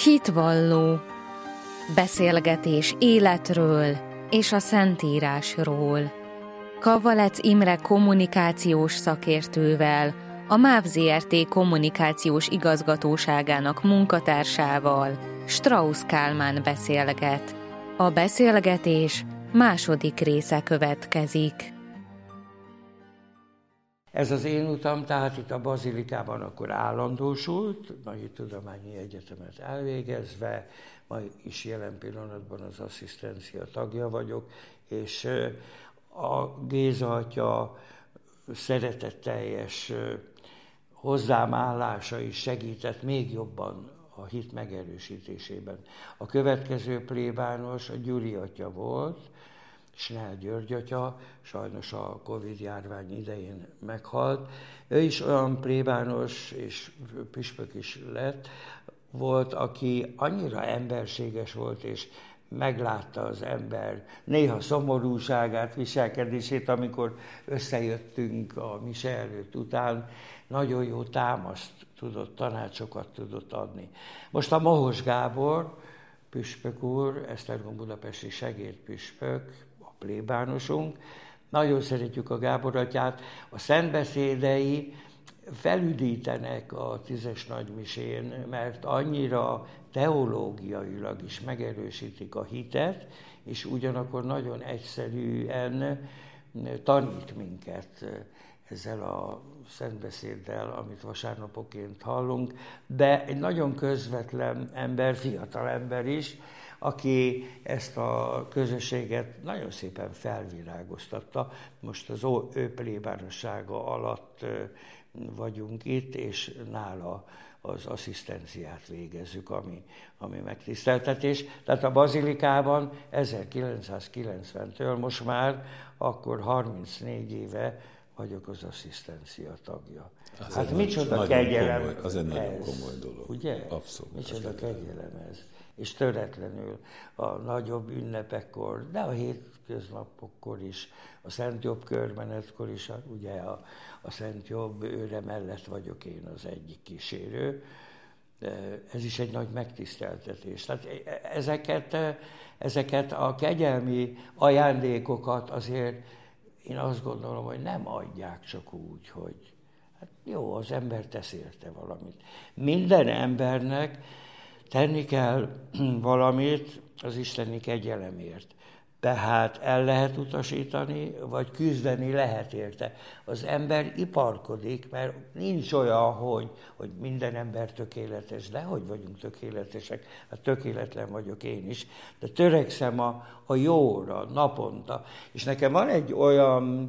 Hitvalló. Beszélgetés életről és a Szentírásról. Kavalec Imre kommunikációs szakértővel, a MÁV Zrt. Kommunikációs igazgatóságának munkatársával, Strauss Kálmán beszélget. A beszélgetés második része következik. Ez az én utam, tehát itt a Bazilikában akkor állandósult, Nagy Tudományi Egyetemet elvégezve, majd is jelen pillanatban az asszisztencia tagja vagyok, és a Géza atya szeretetteljes hozzám állása is segített még jobban a hit megerősítésében. A következő plébános a Gyuri atya volt, Snell György atya, sajnos a Covid-járvány idején meghalt. Ő is olyan plébános és püspök is volt, aki annyira emberséges volt, és meglátta az ember néha szomorúságát, viselkedését, amikor összejöttünk a mise előtt után, nagyon jó támaszt tudott, tanácsokat tudott adni. Most a Mohos Gábor, püspök úr, Esztergom budapesti segédpüspök, a plébánosunk. Nagyon szeretjük a Gábor atyát. A szentbeszédei felüdítenek a 10-es nagymisén, mert annyira teológiailag is megerősítik a hitet, és ugyanakkor nagyon egyszerűen tanít minket ezzel a szentbeszéddel, amit vasárnapoként hallunk, de egy nagyon közvetlen ember, fiatal ember is, aki ezt a közösséget nagyon szépen felvirágoztatta. Most az ő plébánossága alatt vagyunk itt, és nála az asszisztenciát végezzük, ami megtiszteltetés. Tehát a Bazilikában 1990-től most már akkor 34 éve vagyok az asszisztencia tagja. Az hát micsoda kegyelem az egy nagyon komoly dolog. Ugye? Abszolút. Micsoda kegyelem ez. És töretlenül a nagyobb ünnepekkor, de a hétköznapokkor is, a Szent Jobb körmenetkor is, ugye a Szent Jobb őre mellett vagyok én az egyik kísérő. Ez is egy nagy megtiszteltetés. Tehát ezeket a kegyelmi ajándékokat azért én azt gondolom, hogy nem adják csak úgy, hogy hát jó, az ember tesz érte valamit. Minden embernek tenni kell valamit az isteni kegyelemért. Tehát el lehet utasítani, vagy küzdeni lehet érte. Az ember iparkodik, mert nincs olyan, hogy minden ember tökéletes, de hogy vagyunk tökéletesek, hát tökéletlen vagyok én is, de törekszem a jóra, naponta. És nekem van egy olyan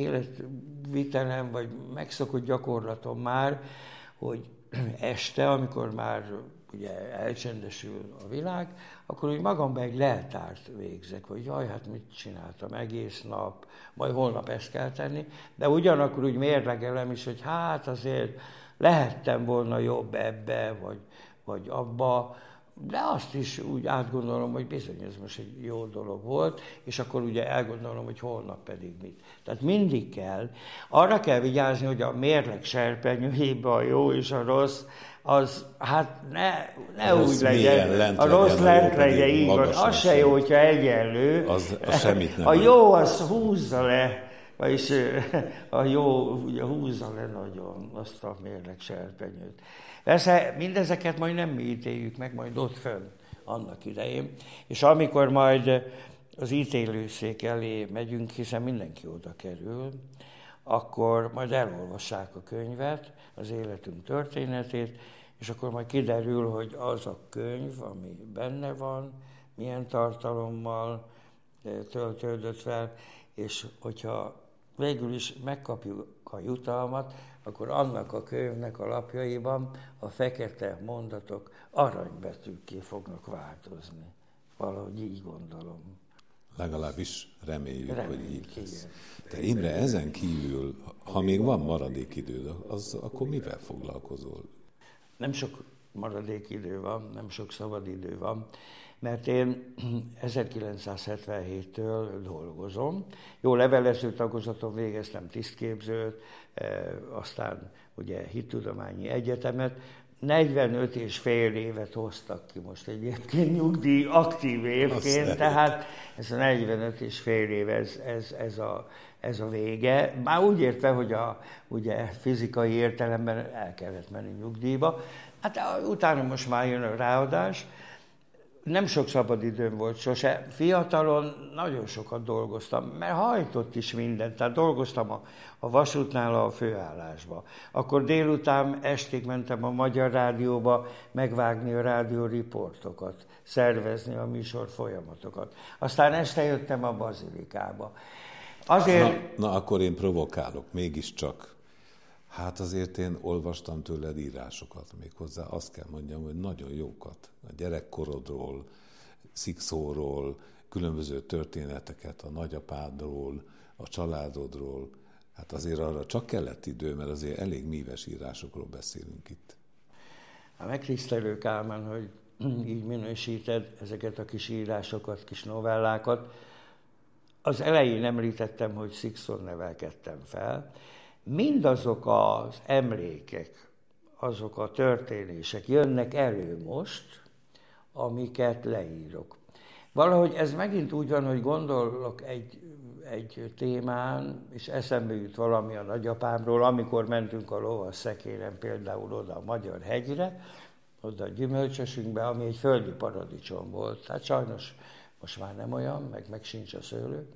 életvitelem, vagy megszokott gyakorlatom már, hogy este, amikor már ugye elcsendesül a világ, akkor úgy magamban egy leltárt végzek, hogy jaj, hát mit csináltam egész nap, majd holnap ezt kell tenni, de ugyanakkor úgy mérlegelem is, hogy hát azért lehettem volna jobb ebbe, vagy abba, de azt is úgy átgondolom, hogy bizony ez most egy jó dolog volt, és akkor ugye elgondolom, hogy holnap pedig mit. Tehát mindig kell, arra kell vigyázni, hogy a mérleg serpenyőjében a jó és a rossz, az hát ne úgy legyen, a rossz lent legyen, így van, az se jó, hogyha egyenlő. Az semmit nem. A jó az húzza le, vagyis a jó ugye húzza le nagyon azt a mérleg serpenyőt. Persze mindezeket majd nem mi ítéljük meg, majd ott fönn annak idején, és amikor majd az ítélőszék elé megyünk, hiszen mindenki oda kerül, akkor majd elolvassák a könyvet, az életünk történetét, és akkor majd kiderül, hogy az a könyv, ami benne van, milyen tartalommal töltődött fel, és hogyha végül is megkapjuk a jutalmat, akkor annak a könyvnek a lapjaiban a fekete mondatok aranybetűkké fognak változni. Valahogy így gondolom. Legalábbis reméljük, hogy így lesz. De Imre, ezen kívül, ha még van maradék időd, akkor mivel foglalkozol? Nem sok maradék idő van, nem sok szabad idő van, mert én 1977-től dolgozom. Jó, levelező tagozaton végeztem tisztképzőt, aztán ugye hittudományi egyetemet, 45 és fél évet hoztak ki most egyébként nyugdíj aktív évként, tehát ez a 45 és fél év, ez a vége. Már úgy értve, hogy ugye fizikai értelemben el kellett menni nyugdíjba. Hát utána most már jön a ráadás. Nem sok szabadidőm volt sose. Fiatalon nagyon sokat dolgoztam, mert hajtott is mindent. Tehát dolgoztam a vasútnál a főállásba. Akkor délután, estig mentem a Magyar Rádióba megvágni a rádióriportokat, szervezni a műsor folyamatokat. Aztán este jöttem a Bazilikába. Azért... Na, akkor én provokálok, mégiscsak. Hát azért én olvastam tőled írásokat, méghozzá azt kell mondjam, hogy nagyon jókat. A gyerekkorodról, Szikszóról, különböző történeteket a nagyapádról, a családodról. Hát azért arra csak kellett idő, mert azért elég míves írásokról beszélünk itt. Megtisztelő, Kálmán, hogy így minősíted ezeket a kis írásokat, kis novellákat. Az elején említettem, hogy Szikszón nevelkedtem fel. Mindazok az emlékek, azok a történések jönnek elő most, amiket leírok. Valahogy ez megint úgy van, hogy gondolok egy témán, és eszembe jut valami a nagyapámról, amikor mentünk a lovas szekéren például oda a Magyar hegyre, oda a gyümölcsösünkbe, ami egy földi paradicsom volt. Hát sajnos most már nem olyan, meg sincs a szőlő.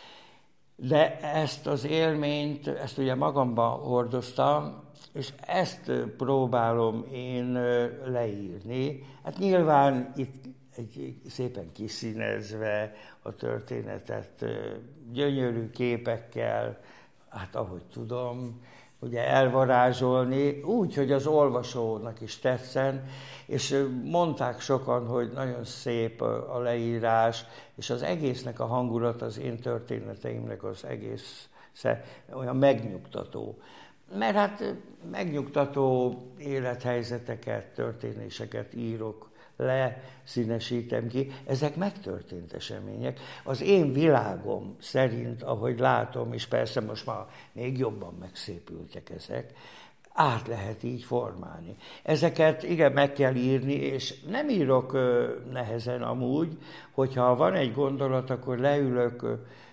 De ezt az élményt, ezt ugye magamban hordoztam, és ezt próbálom én leírni. Hát nyilván itt szépen kiszínezve a történetet, gyönyörű képekkel, hát ahogy tudom, ugye elvarázsolni, úgy, hogy az olvasónak is tetszen, és mondták sokan, hogy nagyon szép a leírás, és az egésznek a hangulat, az én történeteimnek az egész olyan megnyugtató. Mert hát megnyugtató élethelyzeteket, történéseket írok le, színesítem ki. Ezek megtörtént események. Az én világom szerint, ahogy látom, és persze most már még jobban megszépültek ezek, át lehet így formálni. Ezeket igen, meg kell írni, és nem írok nehezen amúgy, hogyha van egy gondolat, akkor leülök,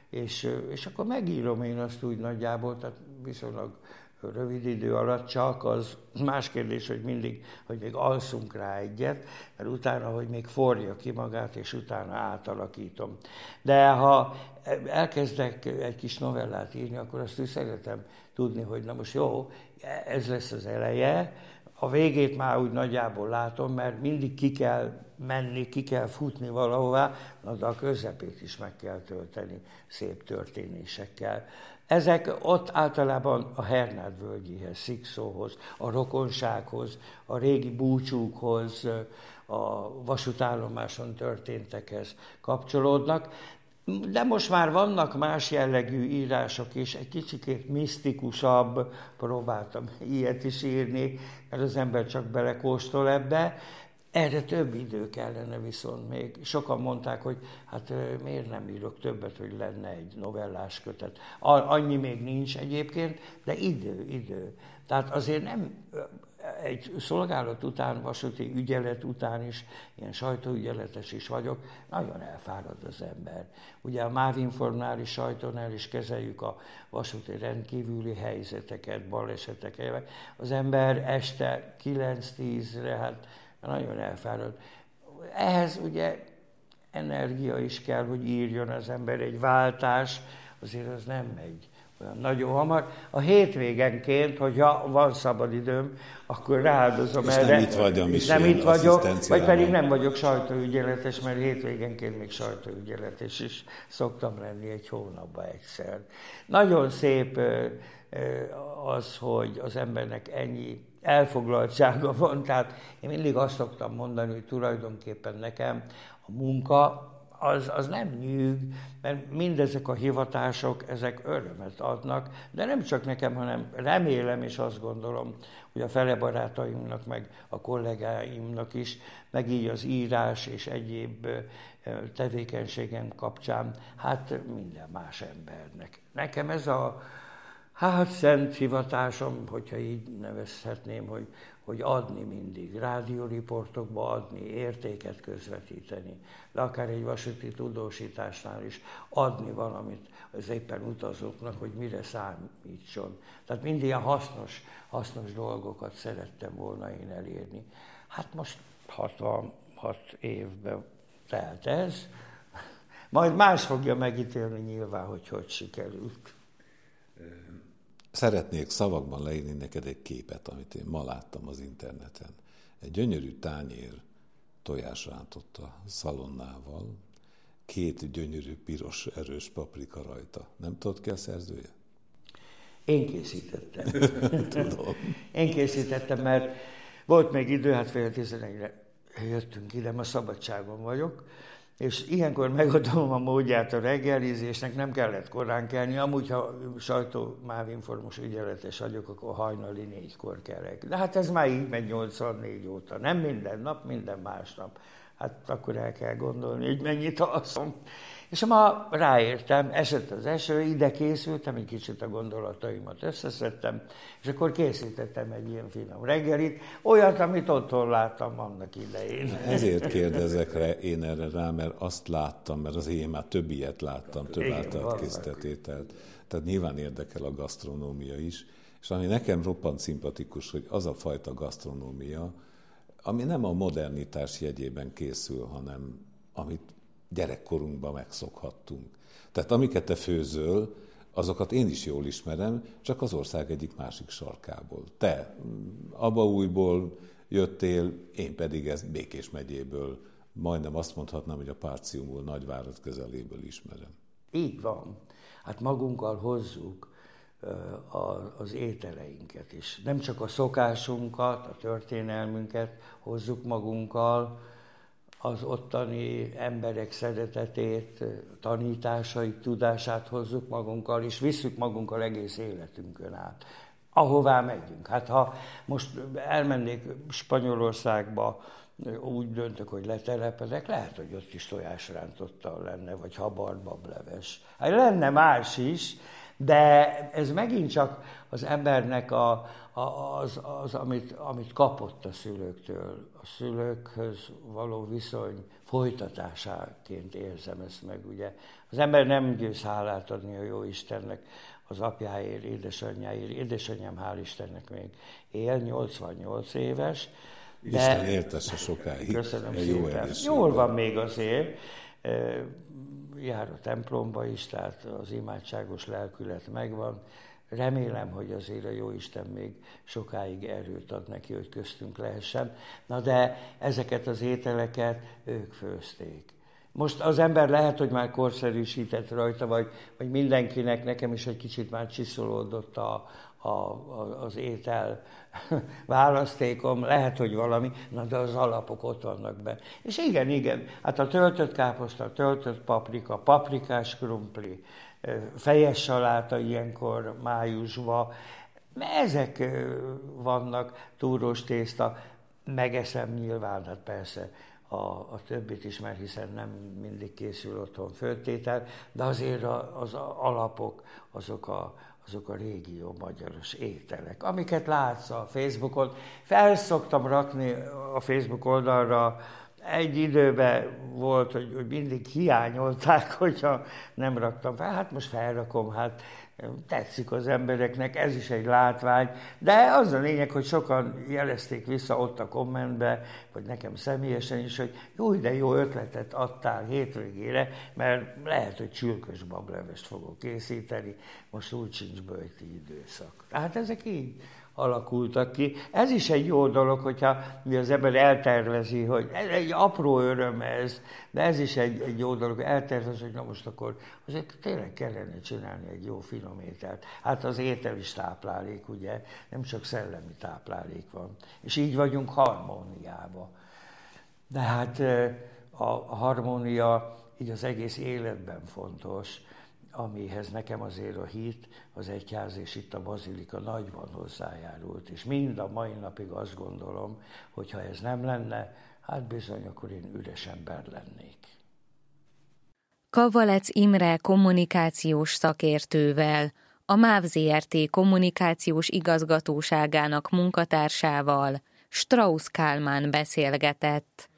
és akkor megírom én azt úgy nagyjából, tehát viszonylag rövid idő alatt csak, az más kérdés, hogy még alszunk rá egyet, mert utána, hogy még forja ki magát, és utána átalakítom. De ha elkezdek egy kis novellát írni, akkor azt is szeretem tudni, hogy na most jó, ez lesz az eleje, a végét már úgy nagyjából látom, mert mindig ki kell menni, ki kell futni valahová, de a közepét is meg kell tölteni szép történésekkel. Ezek ott általában a Hernád völgyéhez, Szikszóhoz, a rokonsághoz, a régi búcsúkhoz, a vasútállomáson történtekhez kapcsolódnak. De most már vannak más jellegű írások is, egy kicsikét misztikusabb, próbáltam ilyet is írni, mert az ember csak belekóstol ebbe. Erre több idő kellene viszont még. Sokan mondták, hogy hát miért nem írok többet, hogy lenne egy novellás kötet. Annyi még nincs egyébként, de idő. Tehát azért nem egy szolgálat után, vasúti ügyelet után is, ilyen sajtóügyeletes is vagyok, nagyon elfárad az ember. Ugye a MÁV-informális sajtónál is kezeljük a vasúti rendkívüli helyzeteket, baleseteket. Az ember este 9-10-re, hát nagyon elfárad. Ehhez ugye energia is kell, hogy írjon az ember, egy váltás, azért az nem megy olyan nagyon hamar. A hétvégenként, hogyha van szabad időm, akkor rááldozom erre. Nem itt vagy a nem itt vagyok, vagy pedig nem vagyok sajtóügyeletes, mert hétvégenként még sajtóügyeletes is szoktam lenni egy hónapban egyszer. Nagyon szép az, hogy az embernek ennyi elfoglaltsága van, tehát én mindig azt szoktam mondani, hogy tulajdonképpen nekem a munka az nem nyűg, mert mindezek a hivatások, ezek örömet adnak, de nem csak nekem, hanem remélem és azt gondolom, hogy a fele barátaimnak, meg a kollégáimnak is, meg így az írás és egyéb tevékenységem kapcsán, hát minden más embernek. Nekem ez a Hát szent hivatásom, hogyha így nevezhetném, hogy adni mindig, rádióriportokba adni, értéket közvetíteni, de akár egy vasúti tudósításnál is adni valamit az éppen utazóknak, hogy mire számítson. Tehát mind ilyen hasznos dolgokat szerettem volna én elérni. Hát most 66 évben telt ez, majd más fogja megítélni nyilván, hogy sikerült. Szeretnék szavakban leírni neked egy képet, amit én ma láttam az interneten. Egy gyönyörű tányér tojásrántott a szalonnával, 2 gyönyörű piros erős paprika rajta. Nem tudod ki a szerzője? Én készítettem. Tudom. Én készítettem, mert volt még idő, hát 10:30-re jöttünk ide, ma szabadságon vagyok, és ilyenkor megadom a módját a reggelizésnek, nem kellett korán kelni, amúgy, ha sajtómávinformos ügyeletes vagyok, akkor hajnali 4-kor kelek. De hát ez már így megy 84 óta, nem minden nap, minden másnap. Hát akkor el kell gondolni, hogy mennyit alszom. És ma ráértem, esett az eső, ide készültem, egy kicsit a gondolataimat összeszedtem, és akkor készítettem egy ilyen finom reggelit, olyat, amit otthon láttam annak idején. Ezért kérdezek én erre rá, mert azt láttam, mert az én már több ilyet láttam, több általát készített ételt. Tehát nyilván érdekel a gasztronómia is, és ami nekem roppant szimpatikus, hogy az a fajta gasztronómia, ami nem a modernitás jegyében készül, hanem amit gyerekkorunkban megszokhattunk. Tehát amiket te főzöl, azokat én is jól ismerem, csak az ország egyik másik sarkából. Te Abaújból jöttél, én pedig ezt Békés megyéből, majdnem azt mondhatnám, hogy a Párciumból, Nagyvárad közeléből ismerem. Így van. Hát magunkkal hozzuk az ételeinket is. Nem csak a szokásunkat, a történelmünket hozzuk magunkkal, az ottani emberek szeretetét, tanításait, tudását hozzuk magunkkal, és visszük magunkkal egész életünkön át. Ahová megyünk. Hát ha most elmennék Spanyolországba, úgy döntök, hogy letelepedek, lehet, hogy ott is tojásrántottal lenne, vagy habarbableves. Hát lenne más is, de ez megint csak az embernek az amit kapott a szülőktől. A szülőkhöz való viszony folytatásáként érzem ezt meg, ugye. Az ember nem győz hálát adni a Jóistennek az apjáért, édesanyjáért. Édesanyám, hál' Istennek még él, 88 éves. Isten éltesse sokáig. Köszönöm szépen. Jól van még azért. Jár a templomba is, tehát az imádságos lelkület megvan. Remélem, hogy azért a Jóisten még sokáig erőt ad neki, hogy köztünk lehessen. Na de ezeket az ételeket ők főzték. Most az ember lehet, hogy már korszerűsített rajta, vagy mindenkinek, nekem is egy kicsit már csiszolódott az étel választékom, lehet, hogy valami, na de az alapok ott vannak benne. És igen, hát a töltött káposzta, a töltött paprika, paprikás krumpli, fejes saláta ilyenkor májusban, ezek vannak, túrós tészta, megeszem nyilván, hát persze a többit is, mert hiszen nem mindig készül otthon főtétel, de azért az alapok, azok a régió magyaros ételek, amiket látsz a Facebookon. Fel szoktam rakni a Facebook oldalra, egy időben volt, hogy mindig hiányolták, hogyha nem raktam fel. Hát most felrakom, hát tetszik az embereknek, ez is egy látvány, de az a lényeg, hogy sokan jelezték vissza ott a kommentbe, vagy nekem személyesen is, hogy de jó ötletet adtál hétvégére, mert lehet, hogy csülkös bablevest fogok készíteni, most úgy sincs böjti időszak. Tehát ezek így alakultak ki. Ez is egy jó dolog, hogyha az ember eltervezi, hogy ez egy apró öröm ez, de ez is egy jó dolog, eltervezi, hogy na most akkor azért tényleg kellene csinálni egy jó finom ételt. Hát az étel is táplálék, ugye, nem csak szellemi táplálék van. És így vagyunk harmóniában. De hát a harmónia így az egész életben fontos, amihez nekem azért a hit, az egyház és itt a bazilika nagyban hozzájárult. És mind a mai napig azt gondolom, hogy ha ez nem lenne, hát bizony, akkor én üres ember lennék. Kavalec Imre kommunikációs szakértővel a MÁV Zrt. Kommunikációs igazgatóságának munkatársával, Strauss Kálmán beszélgetett.